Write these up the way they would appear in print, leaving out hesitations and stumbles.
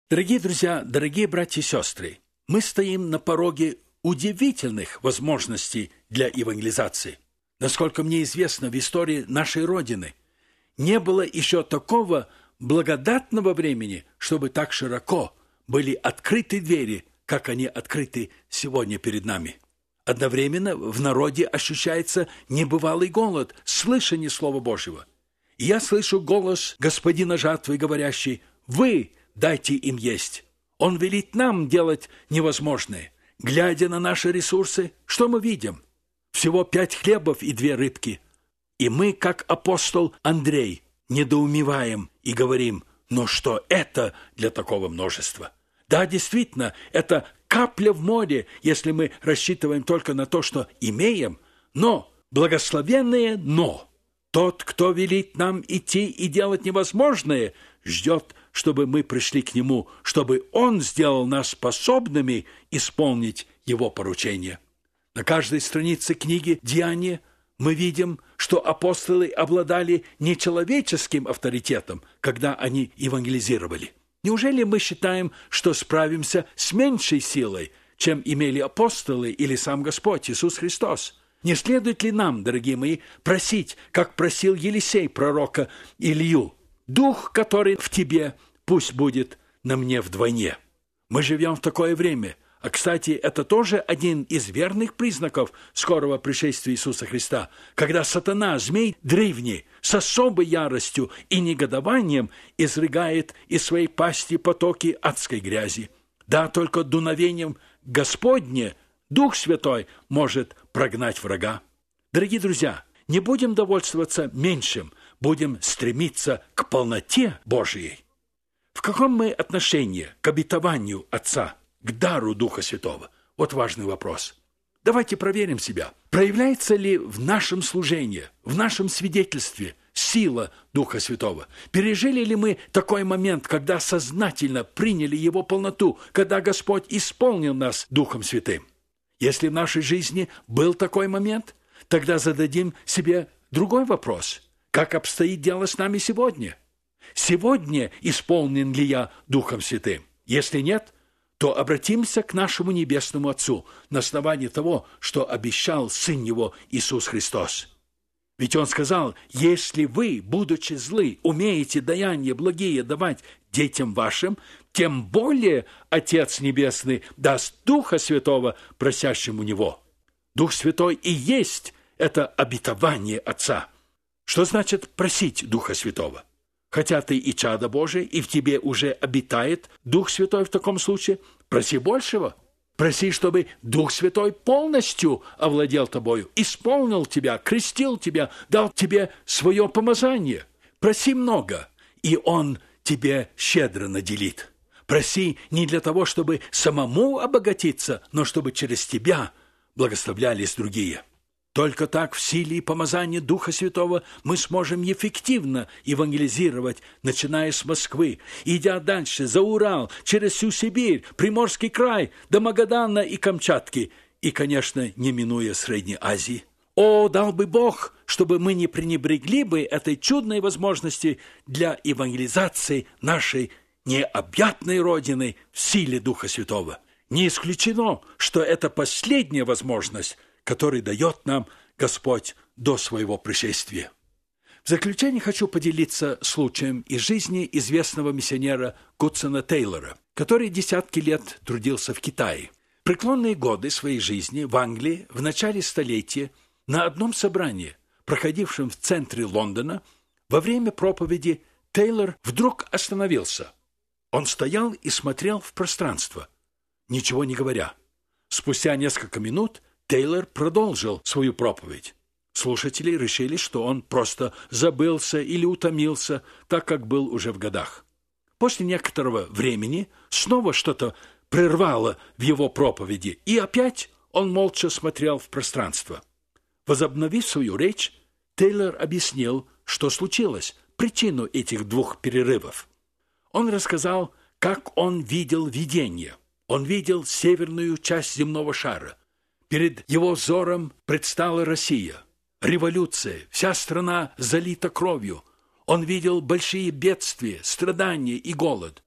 Дорогие друзья, дорогие братья и сестры, мы стоим на пороге удивительных возможностей для евангелизации. Насколько мне известно, в истории нашей Родины не было еще такого благодатного времени, чтобы так широко были открыты двери, как они открыты сегодня перед нами. Одновременно в народе ощущается небывалый голод, слышание Слова Божьего. И я слышу голос Господина жатвы, говорящий: «Вы дайте им есть». Он велит нам делать невозможное. Глядя на наши ресурсы, что мы видим? Всего 5 хлебов и 2 рыбки. И мы, как апостол Андрей, недоумеваем и говорим: «Но что это для такого множества?» Да, действительно, это капля в море, если мы рассчитываем только на то, что имеем. Но, благословенное «но». Тот, кто велит нам идти и делать невозможное, ждет, чтобы мы пришли к Нему, чтобы Он сделал нас способными исполнить Его поручение. На каждой странице книги «Деяния» мы видим, что апостолы обладали нечеловеческим авторитетом, когда они евангелизировали. Неужели мы считаем, что справимся с меньшей силой, чем имели апостолы или сам Господь Иисус Христос? Не следует ли нам, дорогие мои, просить, как просил Елисей пророка Илью: «Дух, который в тебе, пусть будет на мне вдвойне». Мы живем в такое время. А, кстати, это тоже один из верных признаков скорого пришествия Иисуса Христа, когда сатана, змей древний, с особой яростью и негодованием изрыгает из своей пасти потоки адской грязи. Да, только дуновением Господне Дух Святой может прогнать врага. Дорогие друзья, не будем довольствоваться меньшим, будем стремиться к полноте Божией. В каком мы отношении к обетованию Отца, к дару Духа Святого? Вот важный вопрос. Давайте проверим себя. Проявляется ли в нашем служении, в нашем свидетельстве сила Духа Святого? Пережили ли мы такой момент, когда сознательно приняли Его полноту, когда Господь исполнил нас Духом Святым? Если в нашей жизни был такой момент, тогда зададим себе другой вопрос. Как обстоит дело с нами сегодня? Сегодня исполнен ли я Духом Святым? Если нет, то обратимся к нашему Небесному Отцу на основании того, что обещал Сын Его Иисус Христос. Ведь Он сказал: «Если вы, будучи злы, умеете даяния благие давать детям вашим, тем более Отец Небесный даст Духа Святого просящим у Него». Дух Святой и есть это обетование Отца. Что значит просить Духа Святого? Хотя ты и чадо Божие, и в тебе уже обитает Дух Святой в таком случае, проси большего. Проси, чтобы Дух Святой полностью овладел тобою, исполнил тебя, крестил тебя, дал тебе свое помазание. Проси много, и Он тебе щедро наделит. Проси не для того, чтобы самому обогатиться, но чтобы через тебя благословлялись другие. Только так в силе и помазании Духа Святого мы сможем эффективно евангелизировать, начиная с Москвы, идя дальше, за Урал, через всю Сибирь, Приморский край, до Магадана и Камчатки, и, конечно, не минуя Средней Азии. О, дал бы Бог, чтобы мы не пренебрегли бы этой чудной возможности для евангелизации нашей необъятной Родины в силе Духа Святого. Не исключено, что это последняя возможность, который дает нам Господь до своего пришествия. В заключение хочу поделиться случаем из жизни известного миссионера Гудсона Тейлора, который десятки лет трудился в Китае. В преклонные годы своей жизни в Англии в начале столетия на одном собрании, проходившем в центре Лондона, во время проповеди Тейлор вдруг остановился. Он стоял и смотрел в пространство, ничего не говоря. Спустя несколько минут Тейлор продолжил свою проповедь. Слушатели решили, что он просто забылся или утомился, так как был уже в годах. После некоторого времени снова что-то прервало в его проповеди, и опять он молча смотрел в пространство. Возобновив свою речь, Тейлор объяснил, что случилось, причину этих 2 перерывов. Он рассказал, как он видел видение. Он видел северную часть земного шара. Перед его взором предстала Россия. Революция, вся страна залита кровью. Он видел большие бедствия, страдания и голод.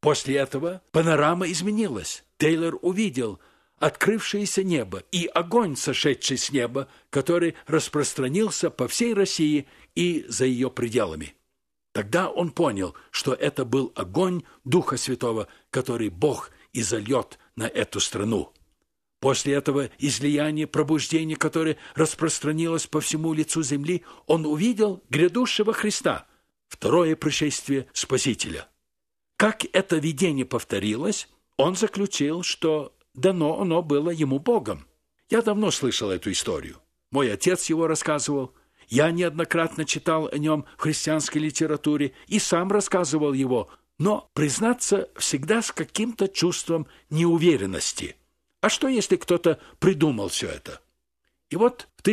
После этого панорама изменилась. Тейлор увидел открывшееся небо и огонь, сошедший с неба, который распространился по всей России и за ее пределами. Тогда он понял, что это был огонь Духа Святого, который Бог изольет на эту страну. После этого излияния, пробуждения, которое распространилось по всему лицу земли, он увидел грядущего Христа, второе пришествие Спасителя. Как это видение повторилось, он заключил, что дано оно было ему Богом. Я давно слышал эту историю. Мой отец его рассказывал. Я неоднократно читал о нем в христианской литературе и сам рассказывал его, но, признаться, всегда с каким-то чувством неуверенности. А что, если кто-то придумал все это? И вот в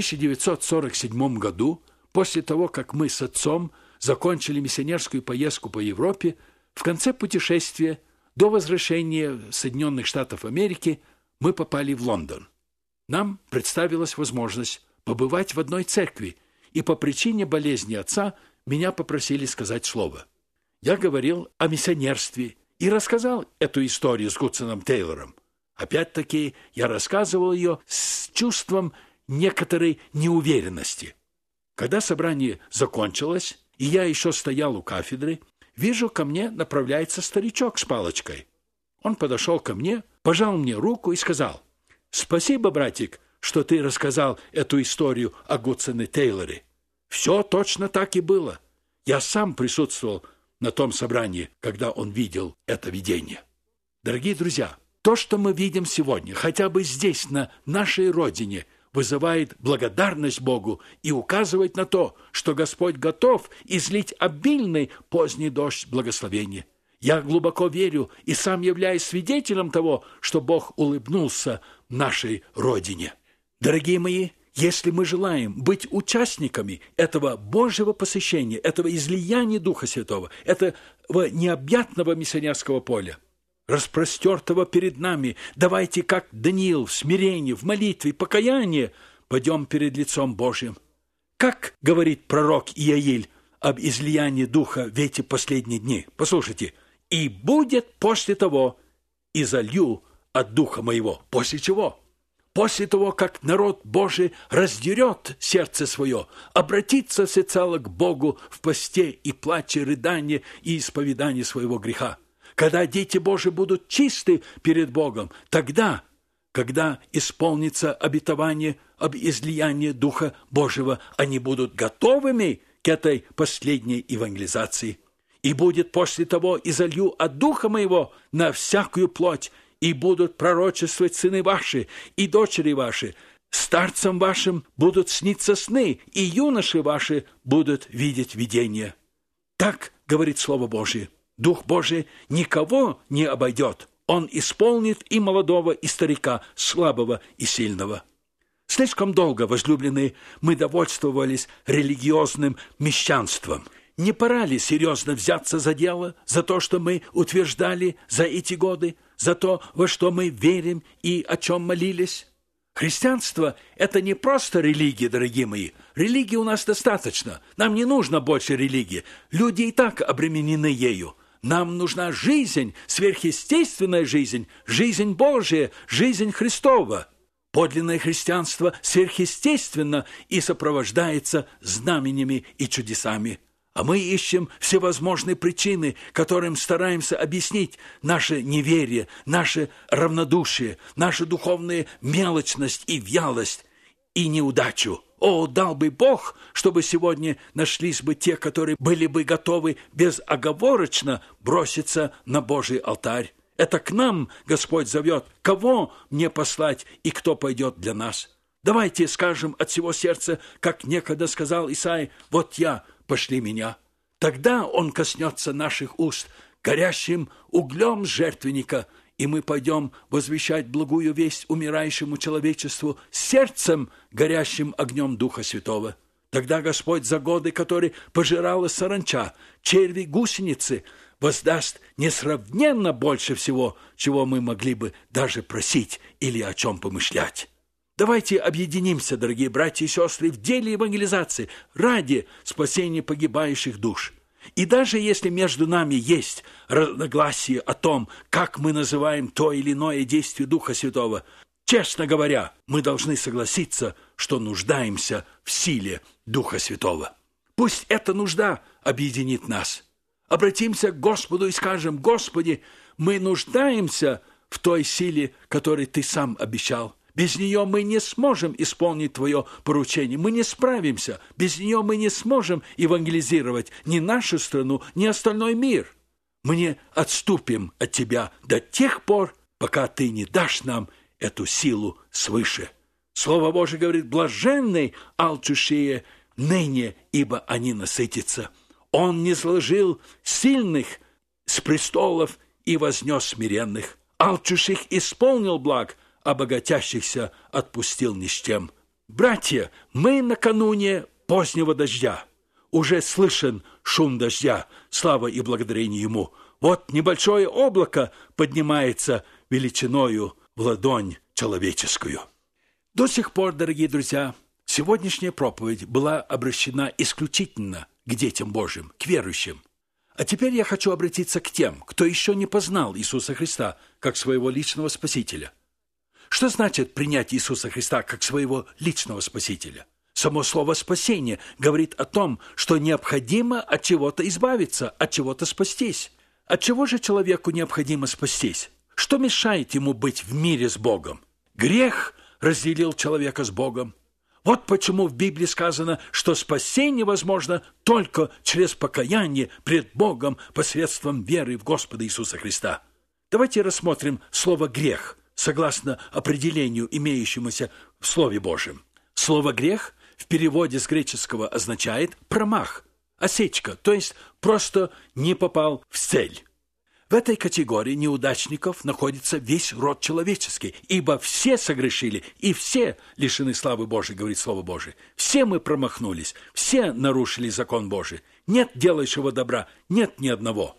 1947 году, после того, как мы с отцом закончили миссионерскую поездку по Европе, в конце путешествия до возвращения в Соединенных Штатов Америки мы попали в Лондон. Нам представилась возможность побывать в одной церкви, и по причине болезни отца меня попросили сказать слово. Я говорил о миссионерстве и рассказал эту историю с Гудсоном Тейлором. Опять-таки я рассказывал ее с чувством некоторой неуверенности. Когда собрание закончилось, и я еще стоял у кафедры, вижу, ко мне направляется старичок с палочкой. Он подошел ко мне, пожал мне руку и сказал: «Спасибо, братик, что ты рассказал эту историю о Гудсоне Тейлоре. Все точно так и было. Я сам присутствовал на том собрании, когда он видел это видение». Дорогие друзья, то, что мы видим сегодня, хотя бы здесь, на нашей родине, вызывает благодарность Богу и указывает на то, что Господь готов излить обильный поздний дождь благословения. Я глубоко верю и сам являюсь свидетелем того, что Бог улыбнулся нашей родине. Дорогие мои, если мы желаем быть участниками этого Божьего посещения, этого излияния Духа Святого, этого необъятного миссионерского поля, распростертого перед нами, давайте, как Даниил, в смирении, в молитве, покаянии, пойдем перед лицом Божьим. Как говорит пророк Иаиль об излиянии Духа в эти последние дни? Послушайте. «И будет после того, и залью от Духа моего». После чего? После того, как народ Божий раздерет сердце свое, обратится всецело к Богу в посте и плаче, рыдании и исповедании своего греха. Когда дети Божии будут чисты перед Богом, тогда, когда исполнится обетование об излиянии Духа Божьего, они будут готовыми к этой последней евангелизации. «И будет после того, и залью от Духа моего на всякую плоть, и будут пророчествовать сыны ваши и дочери ваши, старцам вашим будут сниться сны, и юноши ваши будут видеть видения». Так говорит Слово Божие. Дух Божий никого не обойдет. Он исполнит и молодого, и старика, слабого и сильного. Слишком долго, возлюбленные, мы довольствовались религиозным мещанством. Не пора ли серьезно взяться за дело, за то, что мы утверждали за эти годы, за то, во что мы верим и о чем молились? Христианство – это не просто религия, дорогие мои. Религии у нас достаточно. Нам не нужно больше религии. Люди и так обременены ею. Нам нужна жизнь, сверхъестественная жизнь, жизнь Божия, жизнь Христова. Подлинное христианство сверхъестественно и сопровождается знаменями и чудесами. А мы ищем всевозможные причины, которым стараемся объяснить наше неверие, наше равнодушие, нашу духовную мелочность и вялость, и неудачу. О, дал бы Бог, чтобы сегодня нашлись бы те, которые были бы готовы безоговорочно броситься на Божий алтарь. Это к нам Господь зовет. Кого мне послать и кто пойдет для нас? Давайте скажем от всего сердца, как некогда сказал Исаия: «Вот я, пошли меня». Тогда Он коснется наших уст горящим углем жертвенника, и мы пойдем возвещать благую весть умирающему человечеству сердцем, горящим огнем Духа Святого. Тогда Господь за годы, которые пожирала саранча, черви, гусеницы, воздаст несравненно больше всего, чего мы могли бы даже просить или о чем помышлять. Давайте объединимся, дорогие братья и сестры, в деле евангелизации ради спасения погибающих душ. И даже если между нами есть разногласия о том, как мы называем то или иное действие Духа Святого, честно говоря, мы должны согласиться, что нуждаемся в силе Духа Святого. Пусть эта нужда объединит нас. Обратимся к Господу и скажем: Господи, мы нуждаемся в той силе, которой Ты сам обещал. Без нее мы не сможем исполнить Твое поручение, мы не справимся. Без нее мы не сможем евангелизировать ни нашу страну, ни остальной мир. Мы не отступим от Тебя до тех пор, пока Ты не дашь нам эту силу свыше. Слово Божие говорит: блаженны алчущие ныне, ибо они насытятся. Он низложил сильных с престолов и вознес смиренных. Алчущих исполнил благ, а богатящихся отпустил ни с чем. Братья, мы накануне позднего дождя. Уже слышен шум дождя, слава и благодарение Ему. Вот небольшое облако поднимается величиною в ладонь человеческую. До сих пор, дорогие друзья, сегодняшняя проповедь была обращена исключительно к детям Божьим, к верующим. А теперь я хочу обратиться к тем, кто еще не познал Иисуса Христа как своего личного Спасителя. Что значит принять Иисуса Христа как своего личного Спасителя? Само слово «спасение» говорит о том, что необходимо от чего-то избавиться, от чего-то спастись. От чего же человеку необходимо спастись? Что мешает ему быть в мире с Богом? Грех разделил человека с Богом. Вот почему в Библии сказано, что спасение возможно только через покаяние пред Богом посредством веры в Господа Иисуса Христа. Давайте рассмотрим слово «грех» согласно определению, имеющемуся в Слове Божьем. Слово «грех» в переводе с греческого означает «промах», «осечка», то есть просто не попал в цель. В этой категории неудачников находится весь род человеческий, ибо все согрешили и все лишены славы Божией, говорит Слово Божие. Все мы промахнулись, все нарушили закон Божий. Нет делающего добра, нет ни одного.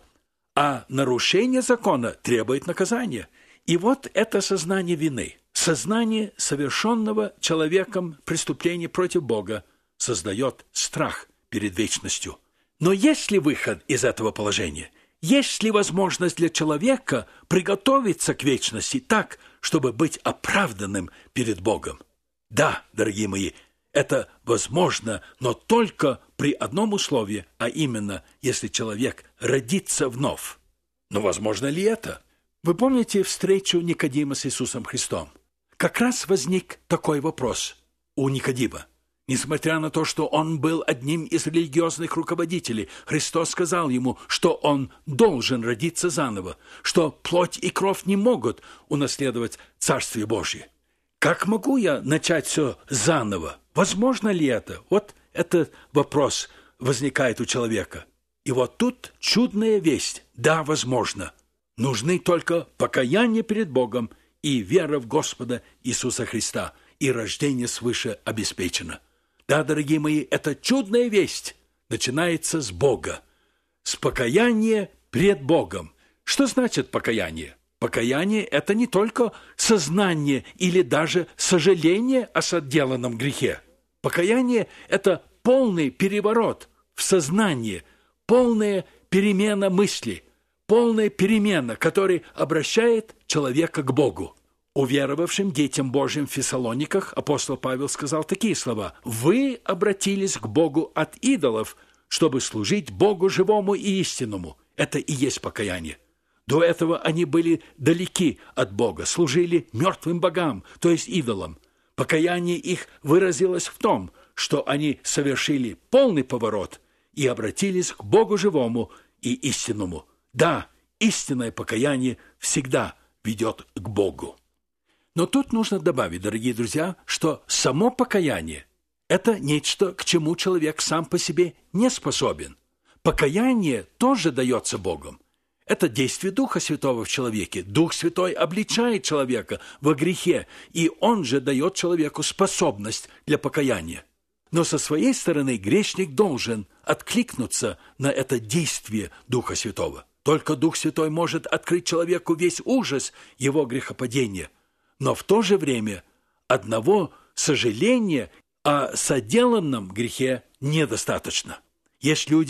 А нарушение закона требует наказания. И вот это сознание вины, сознание совершенного человеком преступления против Бога создает страх перед вечностью. Но есть ли выход из этого положения? Есть ли возможность для человека приготовиться к вечности так, чтобы быть оправданным перед Богом? Да, дорогие мои, это возможно, но только при одном условии, а именно, если человек родится вновь. Но возможно ли это? Вы помните встречу Никодима с Иисусом Христом? Как раз возник такой вопрос у Никодима. Несмотря на то, что он был одним из религиозных руководителей, Христос сказал ему, что он должен родиться заново, что плоть и кровь не могут унаследовать Царствие Божье. Как могу я начать все заново? Возможно ли это? Вот этот вопрос возникает у человека. И вот тут чудная весть. Да, возможно. Нужны только покаяние перед Богом и вера в Господа Иисуса Христа, и рождение свыше обеспечено. Да, дорогие мои, эта чудная весть начинается с Бога, с покаяния пред Богом. Что значит покаяние? Покаяние – это не только сознание или даже сожаление о соделанном грехе. Покаяние – это полный переворот в сознании, полная перемена мысли, полная перемена, которая обращает человека к Богу. Уверовавшим детям Божьим в Фессалониках апостол Павел сказал такие слова: «Вы обратились к Богу от идолов, чтобы служить Богу живому и истинному». Это и есть покаяние. До этого они были далеки от Бога, служили мертвым богам, то есть идолам. Покаяние их выразилось в том, что они совершили полный поворот и обратились к Богу живому и истинному. Да, истинное покаяние всегда ведет к Богу. Но тут нужно добавить, дорогие друзья, что само покаяние – это нечто, к чему человек сам по себе не способен. Покаяние тоже дается Богом. Это действие Духа Святого в человеке. Дух Святой обличает человека во грехе, и Он же дает человеку способность для покаяния. Но со своей стороны грешник должен откликнуться на это действие Духа Святого. Только Дух Святой может открыть человеку весь ужас его грехопадения. Но в то же время одного сожаления о соделанном грехе недостаточно. Есть люди,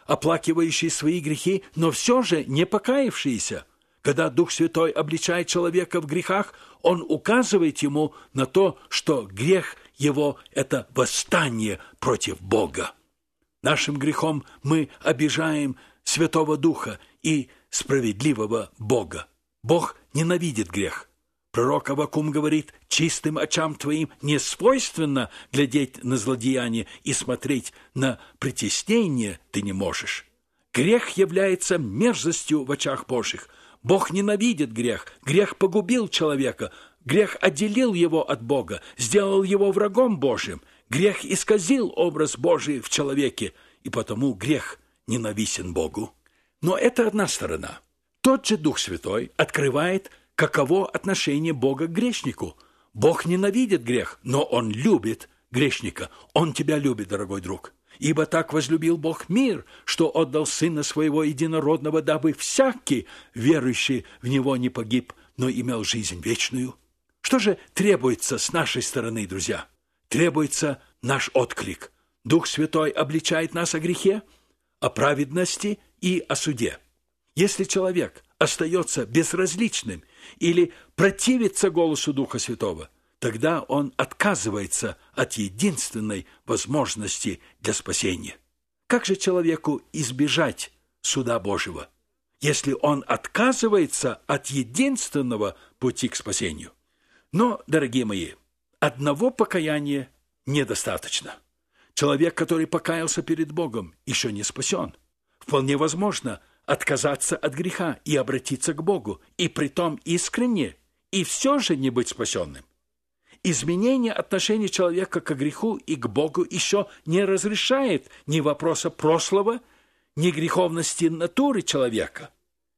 оплакивающие свои грехи, но все же не покаявшиеся. Когда Дух Святой обличает человека в грехах, Он указывает ему на то, что грех его – это восстание против Бога. Нашим грехом мы обижаем Святого Духа и справедливого Бога. Бог ненавидит грех. Пророк Аввакум говорит: «Чистым очам твоим не свойственно глядеть на злодеяние и смотреть на притеснение ты не можешь». Грех является мерзостью в очах Божьих. Бог ненавидит грех. Грех погубил человека. Грех отделил его от Бога, сделал его врагом Божьим. Грех исказил образ Божий в человеке, и потому грех ненавистен Богу. Но это одна сторона. Тот же Дух Святой открывает, каково отношение Бога к грешнику. Бог ненавидит грех, но Он любит грешника. Он тебя любит, дорогой друг. «Ибо так возлюбил Бог мир, что отдал Сына Своего Единородного, дабы всякий, верующий в Него, не погиб, но имел жизнь вечную». Что же требуется с нашей стороны, друзья? Требуется наш отклик. Дух Святой обличает нас о грехе, о праведности и о суде. Если человек остается безразличным или противится голосу Духа Святого, тогда он отказывается от единственной возможности для спасения. Как же человеку избежать суда Божьего, если он отказывается от единственного пути к спасению? Но, дорогие мои, одного покаяния недостаточно. Человек, который покаялся перед Богом, еще не спасен. Вполне возможно отказаться от греха и обратиться к Богу, и притом искренне, и все же не быть спасенным. Изменение отношения человека к греху и к Богу еще не разрешает ни вопроса прошлого, ни греховности натуры человека.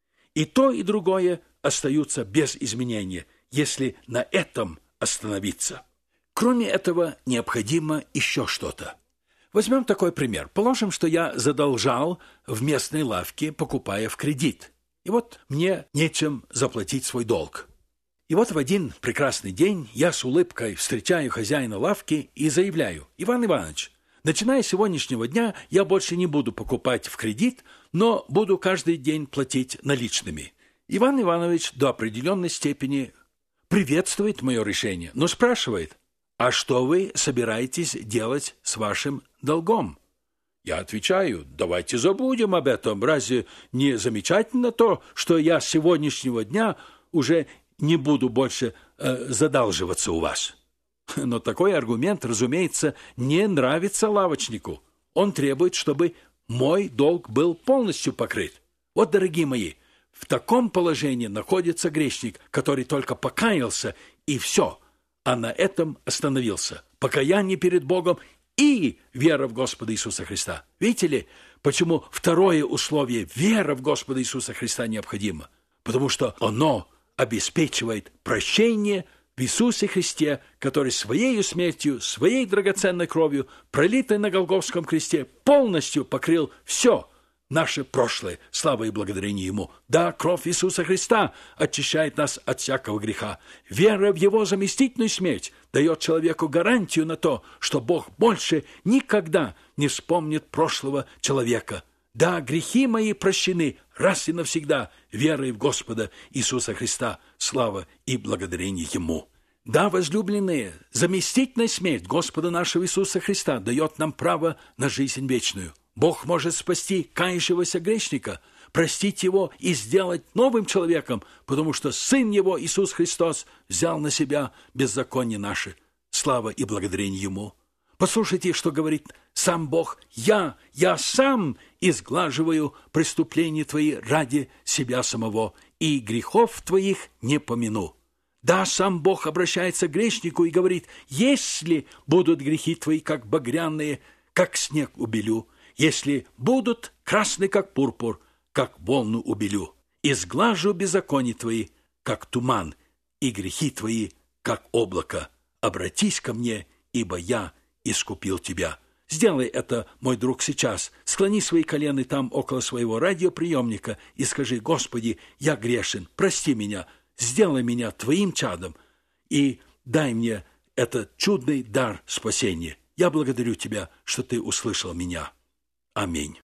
И то, и другое остаются без изменения, если на этом остановиться. Кроме этого, необходимо еще что-то. Возьмем такой пример. Положим, что я задолжал в местной лавке, покупая в кредит. И вот мне нечем заплатить свой долг. И вот в один прекрасный день я с улыбкой встречаю хозяина лавки и заявляю: «Иван Иванович, начиная с сегодняшнего дня я больше не буду покупать в кредит, но буду каждый день платить наличными». Иван Иванович до определенной степени приветствует мое решение, но спрашивает: «А что вы собираетесь делать с вашим долгом?» Я отвечаю: «Давайте забудем об этом. Разве не замечательно то, что я с сегодняшнего дня уже не буду больше задалживаться у вас?» Но такой аргумент, разумеется, не нравится лавочнику. Он требует, чтобы мой долг был полностью покрыт. Вот, дорогие мои, в таком положении находится грешник, который только покаялся, и все, а на этом остановился. Покаяние перед Богом и вера в Господа Иисуса Христа. Видите ли, почему второе условие – вера в Господа Иисуса Христа необходимо? Потому что оно обеспечивает прощение в Иисусе Христе, который своей смертью, своей драгоценной кровью, пролитой на Голгофском кресте, полностью покрыл все наше прошлое. Слава и благодарение Ему. Да, кровь Иисуса Христа очищает нас от всякого греха. Вера в Его заместительную смерть дает человеку гарантию на то, что Бог больше никогда не вспомнит прошлого человека. Да, грехи мои прощены раз и навсегда верой в Господа Иисуса Христа. Слава и благодарение Ему. Да, возлюбленные, заместительная смерть Господа нашего Иисуса Христа дает нам право на жизнь вечную. Бог может спасти кающегося грешника, простить его и сделать новым человеком, потому что Сын Его, Иисус Христос, взял на себя беззаконие наше. Слава и благодарение Ему. Послушайте, что говорит сам Бог: «Я сам изглаживаю преступления твои ради себя самого, и грехов твоих не помяну». Да, сам Бог обращается к грешнику и говорит: «Если будут грехи твои, как багряные, как снег убелю, если будут красны, как пурпур, как волну убелю, изглажу беззакония твои, как туман, и грехи твои, как облако. Обратись ко мне, ибо я искупил тебя». Сделай это, мой друг, сейчас. Склони свои колены там около своего радиоприемника и скажи: «Господи, я грешен, прости меня, сделай меня твоим чадом и дай мне этот чудный дар спасения. Я благодарю тебя, что ты услышал меня. Аминь».